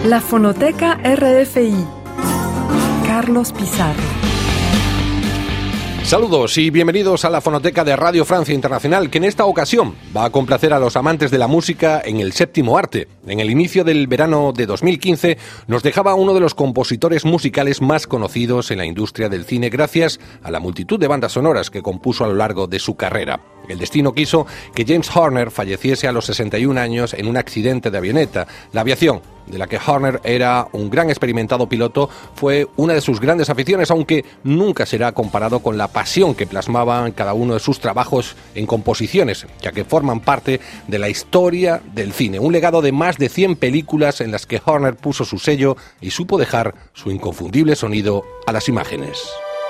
La Fonoteca RFI. Carlos Pizarro. Saludos y bienvenidos a la Fonoteca de Radio Francia Internacional, que en esta ocasión va a complacer a los amantes de la música en el séptimo arte. En el inicio del verano de 2015 nos dejaba uno de los compositores musicales más conocidos en la industria del cine gracias a la multitud de bandas sonoras que compuso a lo largo de su carrera. El destino quiso que James Horner falleciese a los 61 años en un accidente de avioneta. La aviación, de la que Horner era un gran experimentado piloto, fue una de sus grandes aficiones, aunque nunca será comparado con la pasión que plasmaban cada uno de sus trabajos en composiciones, ya que forman parte de la historia del cine. Un legado de más de 100 películas en las que Horner puso su sello y supo dejar su inconfundible sonido a las imágenes.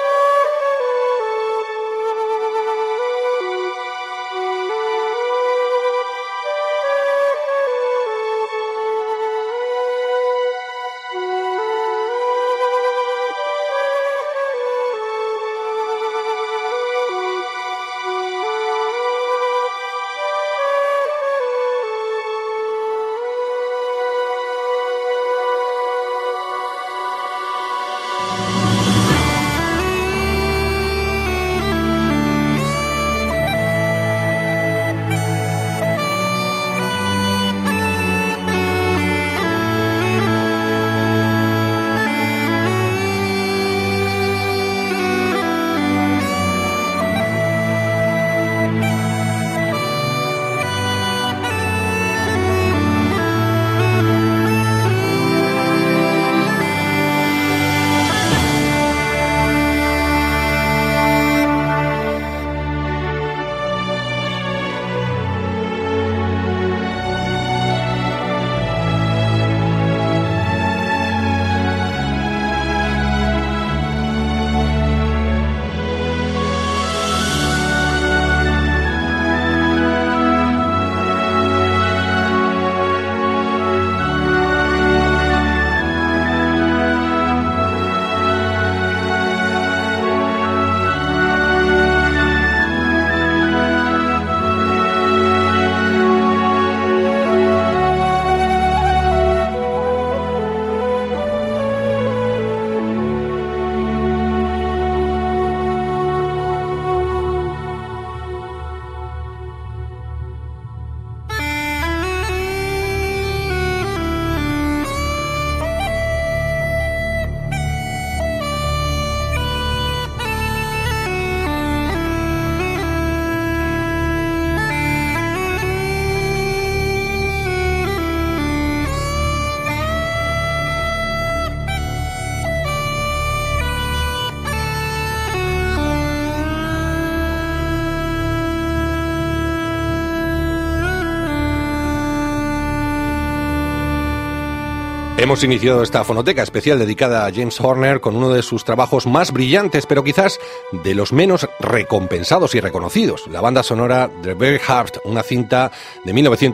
Hemos iniciado esta fonoteca especial dedicada a James Horner con uno de sus trabajos más brillantes, pero quizás de los menos recompensados y reconocidos, la banda sonora de Braveheart, una cinta de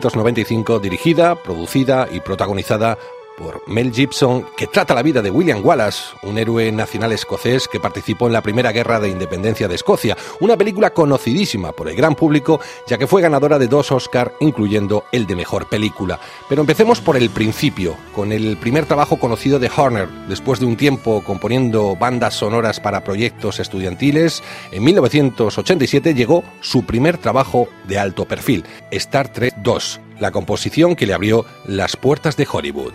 1995 dirigida, producida y protagonizada por Mel Gibson, que trata la vida de William Wallace, un héroe nacional escocés que participó en la Primera Guerra de Independencia de Escocia, una película conocidísima por el gran público, ya que fue ganadora de 2 Oscar, incluyendo el de Mejor Película. Pero empecemos por el principio, con el primer trabajo conocido de Horner. Después de un tiempo componiendo bandas sonoras para proyectos estudiantiles, en 1987 llegó su primer trabajo de alto perfil, Star Trek II, la composición que le abrió las puertas de Hollywood.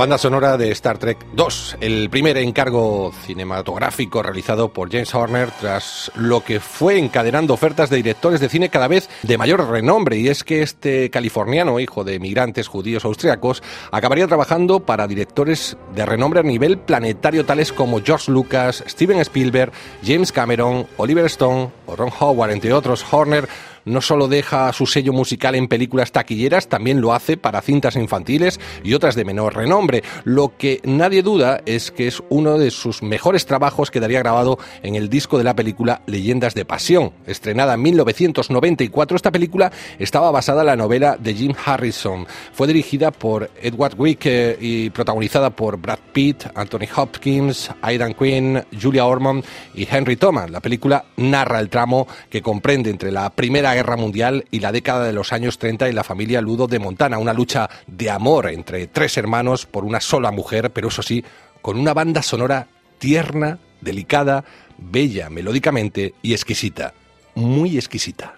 banda sonora de Star Trek II, el primer encargo cinematográfico realizado por James Horner tras lo que fue encadenando ofertas de directores de cine cada vez de mayor renombre, y es que este californiano, hijo de migrantes judíos austriacos, acabaría trabajando para directores de renombre a nivel planetario tales como George Lucas, Steven Spielberg, James Cameron, Oliver Stone o Ron Howard, entre otros. Horner no solo deja su sello musical en películas taquilleras, también lo hace para cintas infantiles y otras de menor renombre. Lo que nadie duda es que es uno de sus mejores trabajos, quedaría grabado en el disco de la película Leyendas de Pasión. Estrenada en 1994, esta película estaba basada en la novela de Jim Harrison. Fue dirigida por Edward Wick y protagonizada por Brad Pitt, Anthony Hopkins, Aidan Quinn, Julia Ormond y Henry Thomas. La película narra el tramo que comprende entre la Primera Guerra Mundial y la década de los años 30 en la familia Ludo de Montana, una lucha de amor entre tres hermanos por una sola mujer, pero eso sí, con una banda sonora tierna, delicada, bella melódicamente y exquisita, muy exquisita.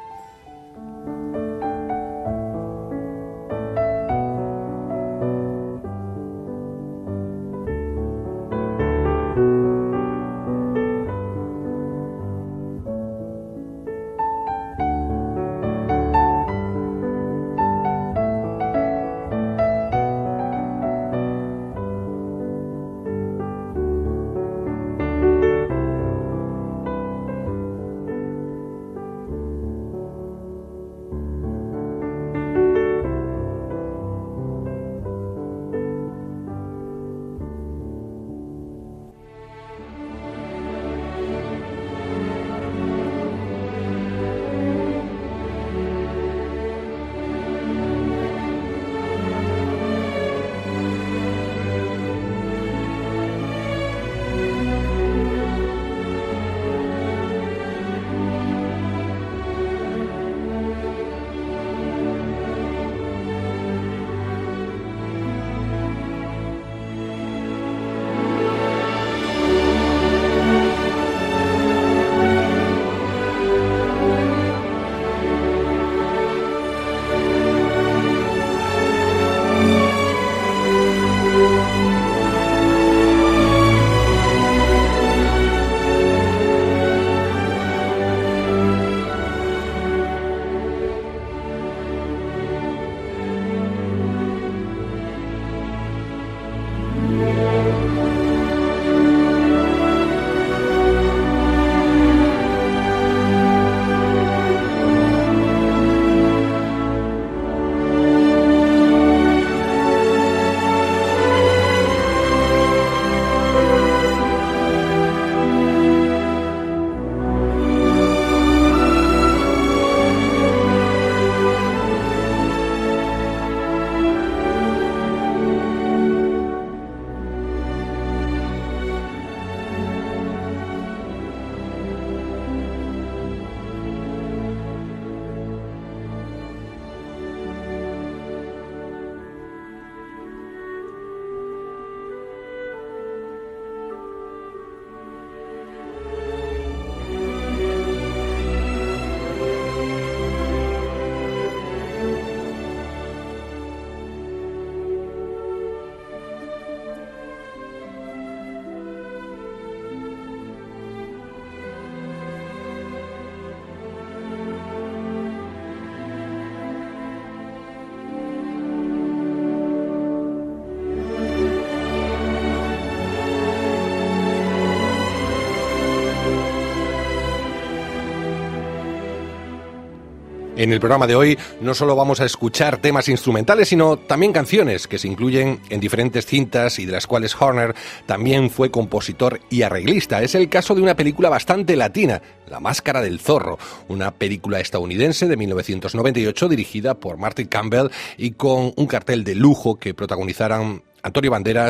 En el programa de hoy no solo vamos a escuchar temas instrumentales, sino también canciones que se incluyen en diferentes cintas y de las cuales Horner también fue compositor y arreglista. Es el caso de una película bastante latina, La Máscara del Zorro, una película estadounidense de 1998 dirigida por Martin Campbell y con un cartel de lujo que protagonizaran Antonio Banderas,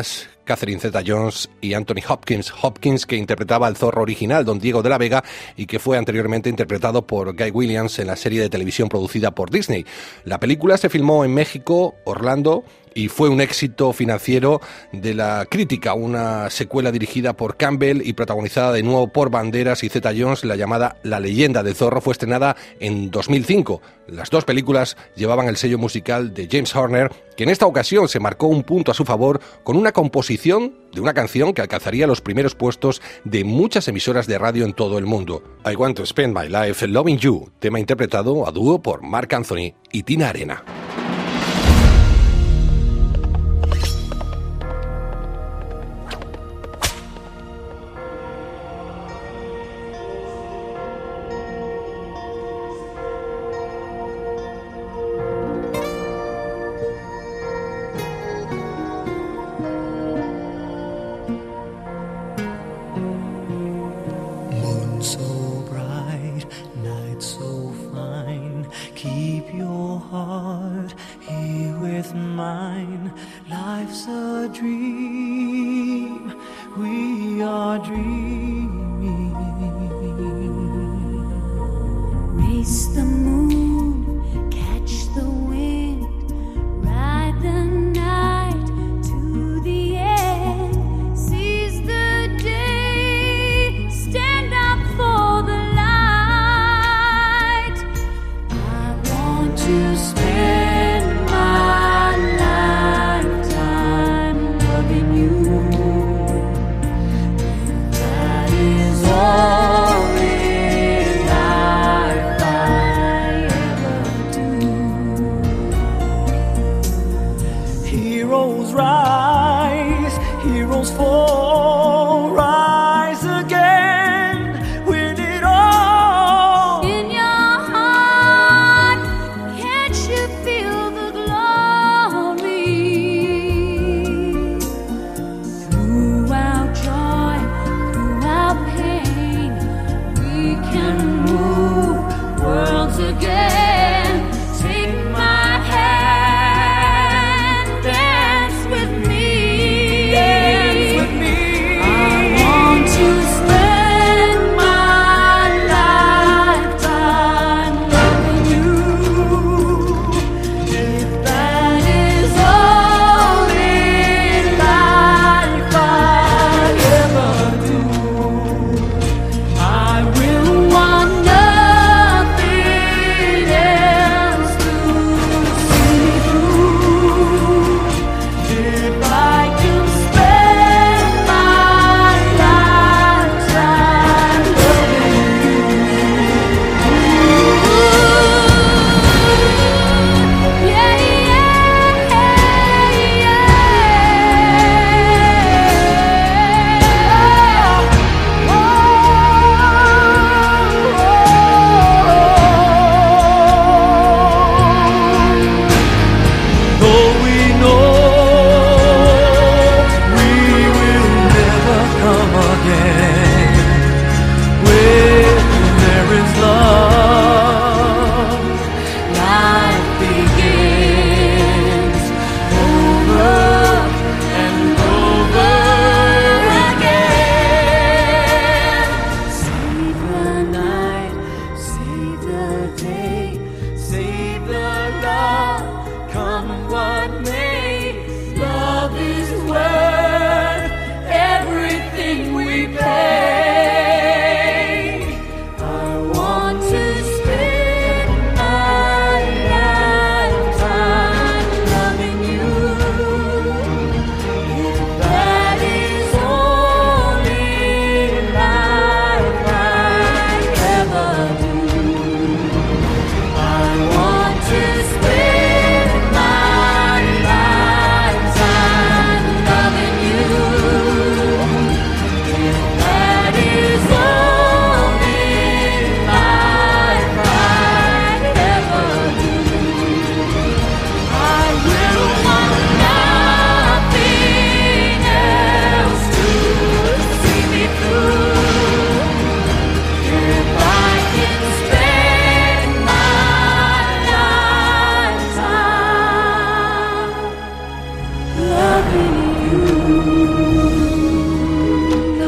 Catherine Zeta-Jones y Anthony Hopkins. Hopkins, que interpretaba al Zorro original, Don Diego de la Vega, y que fue anteriormente interpretado por Guy Williams en la serie de televisión producida por Disney. La película se filmó en México, Orlando, y fue un éxito financiero de la crítica, una secuela dirigida por Campbell y protagonizada de nuevo por Banderas y Zeta-Jones. La llamada La leyenda del zorro fue estrenada en 2005. Las dos películas llevaban el sello musical de James Horner, que en esta ocasión se marcó un punto a su favor con una composición de una canción que alcanzaría los primeros puestos de muchas emisoras de radio en todo el mundo. I Want to Spend My Life Loving You, tema interpretado a dúo por Marc Anthony y Tina Arena.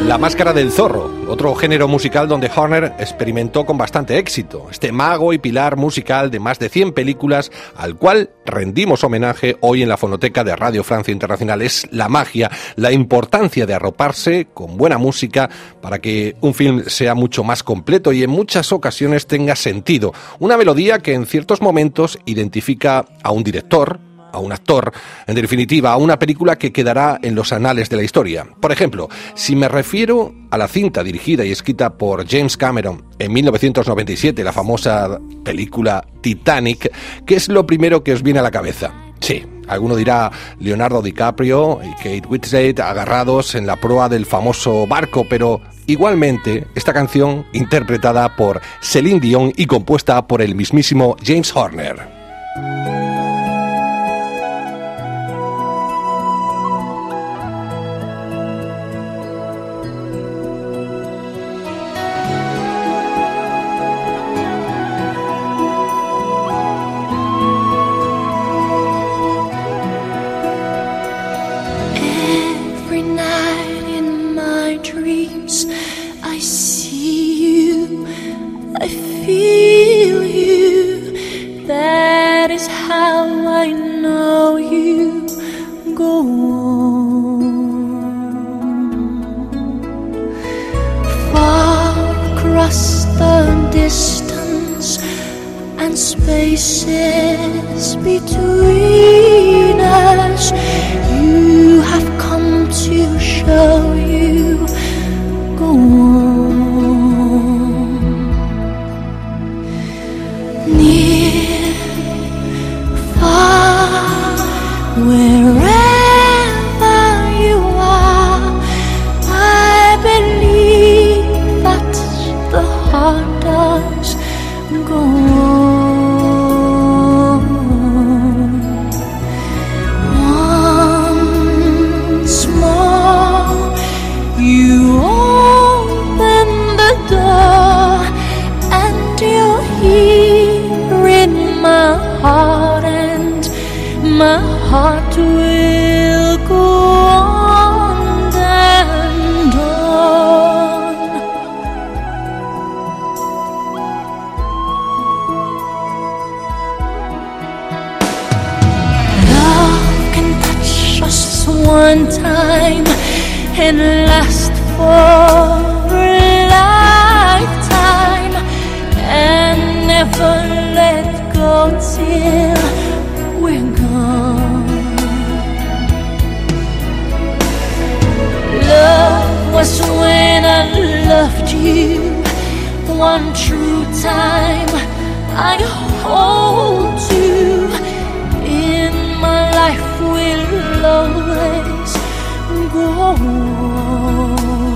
La Máscara del Zorro, otro género musical donde Horner experimentó con bastante éxito. Este mago y pilar musical de más de 100 películas al cual rendimos homenaje hoy en la fonoteca de Radio Francia Internacional. Es la magia, la importancia de arroparse con buena música para que un film sea mucho más completo y en muchas ocasiones tenga sentido. Una melodía que en ciertos momentos identifica a un director, a un actor, en definitiva, a una película que quedará en los anales de la historia. Por ejemplo, si me refiero a la cinta dirigida y escrita por James Cameron en 1997, la famosa película Titanic, ¿qué es lo primero que os viene a la cabeza? Sí, alguno dirá Leonardo DiCaprio y Kate Winslet agarrados en la proa del famoso barco, pero igualmente esta canción interpretada por Celine Dion y compuesta por el mismísimo James Horner. Spaces between us, you have come to show you. Go on, near, far, wherever you are. I believe that the heart does go on. My heart will go on and on. Love can touch us one time and last for a lifetime and never let go till we're gone. Love was when I loved you one true time. I hold you in my life will always go on.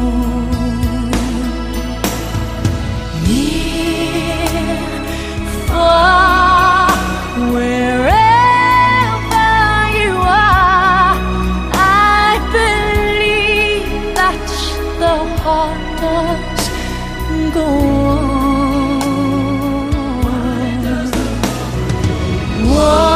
Near, far, wherever does go on.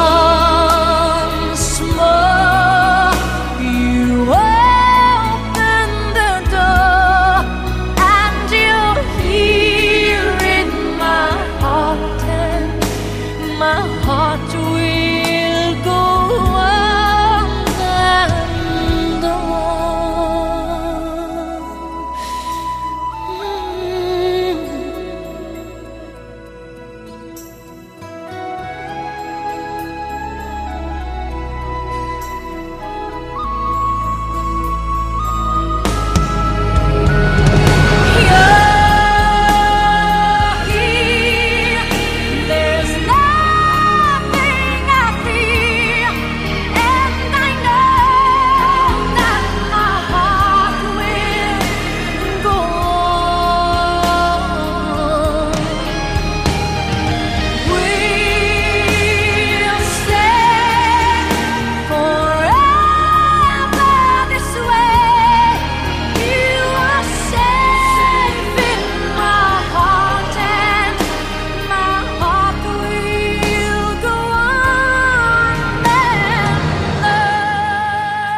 Once more you open the door and you're here in my heart and my heart will go on and on.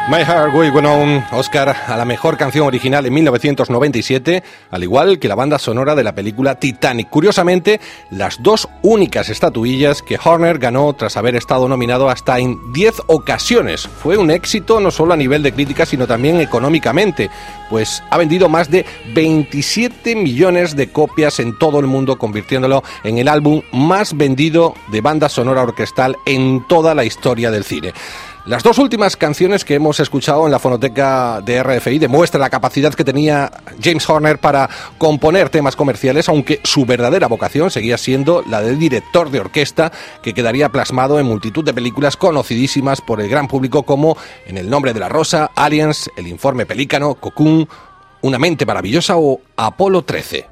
My Heart Will Go On, Oscar a la mejor canción original en 1997, al igual que la banda sonora de la película Titanic. Curiosamente, las dos únicas estatuillas que Horner ganó tras haber estado nominado hasta en 10 ocasiones. Fue un éxito no solo a nivel de crítica, sino también económicamente, pues ha vendido más de 27 millones de copias en todo el mundo, convirtiéndolo en el álbum más vendido de banda sonora orquestal en toda la historia del cine. Las dos últimas canciones que hemos escuchado en la fonoteca de RFI demuestran la capacidad que tenía James Horner para componer temas comerciales, aunque su verdadera vocación seguía siendo la de director de orquesta, que quedaría plasmado en multitud de películas conocidísimas por el gran público como En el nombre de la rosa, Aliens, El informe Pelícano, Cocoon, Una mente maravillosa o Apolo 13.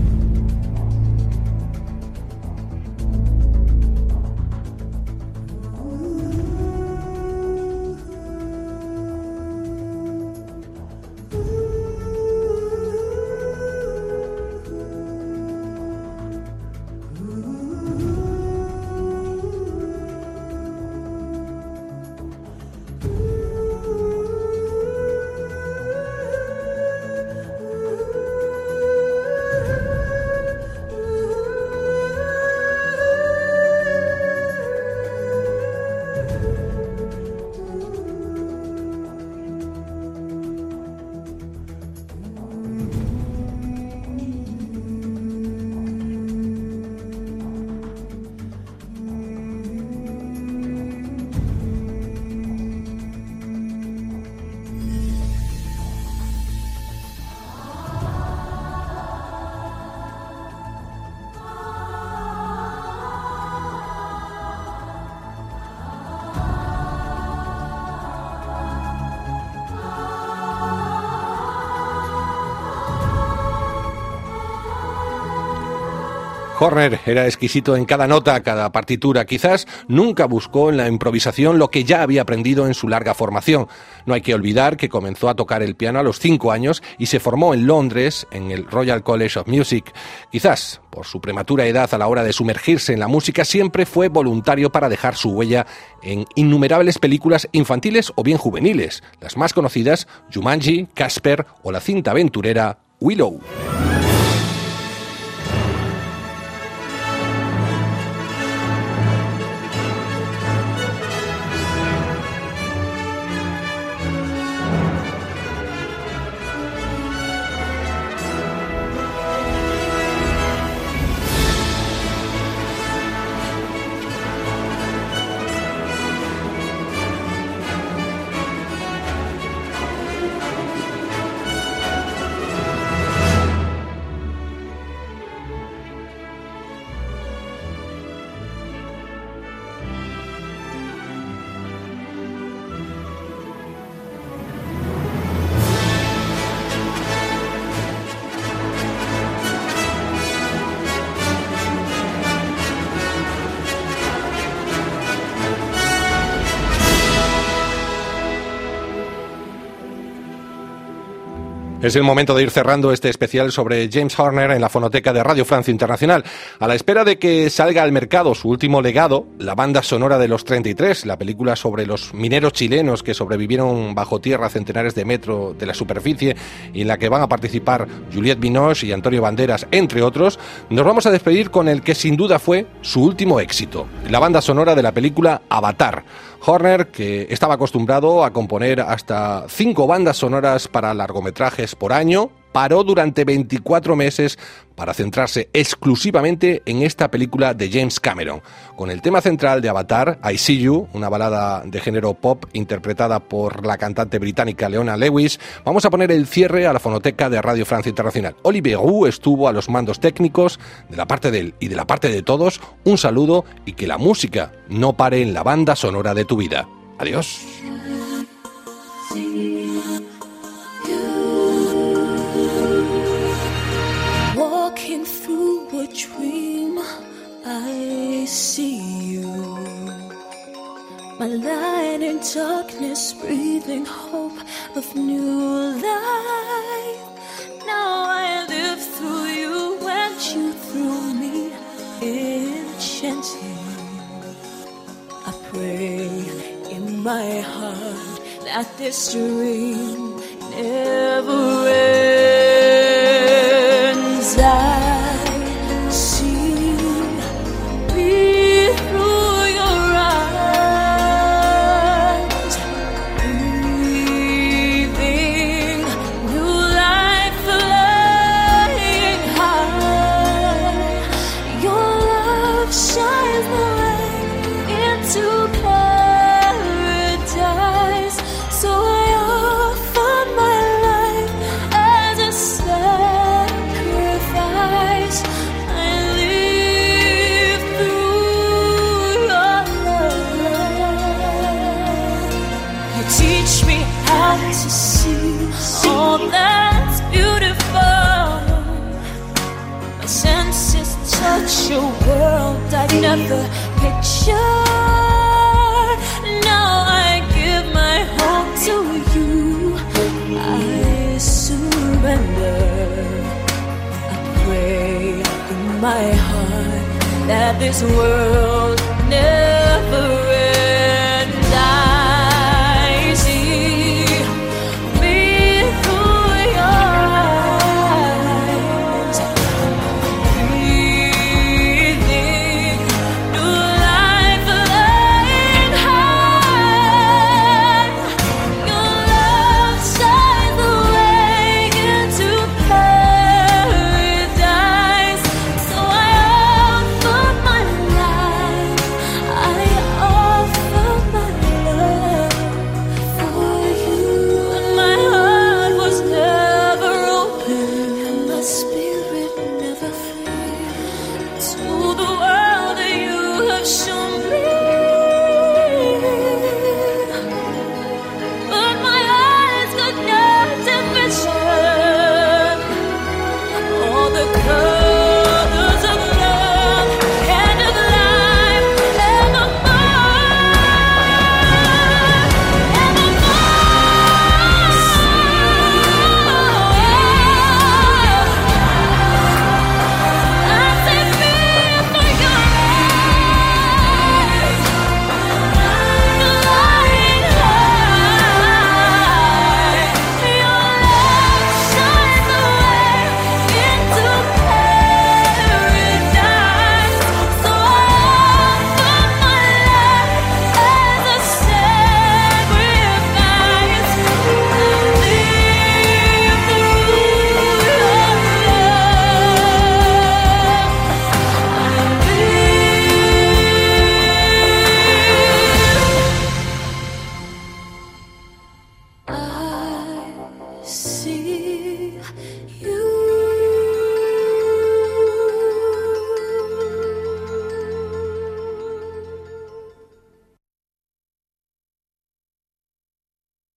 Horner era exquisito en cada nota, cada partitura. Quizás nunca buscó en la improvisación lo que ya había aprendido en su larga formación. No hay que olvidar que comenzó a tocar el piano a los 5 años y se formó en Londres, en el Royal College of Music. Quizás, por su prematura edad a la hora de sumergirse en la música, siempre fue voluntario para dejar su huella en innumerables películas infantiles o bien juveniles. Las más conocidas, Jumanji, Casper o la cinta aventurera Willow. Es el momento de ir cerrando este especial sobre James Horner en la fonoteca de Radio Francia Internacional. A la espera de que salga al mercado su último legado, la banda sonora de Los 33, la película sobre los mineros chilenos que sobrevivieron bajo tierra a centenares de metros de la superficie y en la que van a participar Juliette Binoche y Antonio Banderas, entre otros, nos vamos a despedir con el que sin duda fue su último éxito, la banda sonora de la película Avatar. Horner, que estaba acostumbrado a componer hasta 5 bandas sonoras para largometrajes por año, paró durante 24 meses para centrarse exclusivamente en esta película de James Cameron. Con el tema central de Avatar, I See You, una balada de género pop interpretada por la cantante británica Leona Lewis, vamos a poner el cierre a la fonoteca de Radio Francia Internacional. Olivier Roux estuvo a los mandos técnicos. De la parte de él y de la parte de todos, un saludo y que la música no pare en la banda sonora de tu vida. Adiós. Walking through a dream, I see you. My light in darkness, breathing hope of new life. Now I live through you and you through me, enchanting. I pray in my heart that this dream never ends. I see me through your eyes, breathing new life, flying high. Your love shines the way into paradise. So I offer my life as a sacrifice. I live through your love. You teach me how to see all that's beautiful. My senses touch a world I've never pictured. Now I give my heart to you. I surrender. I pray in my heart that this world never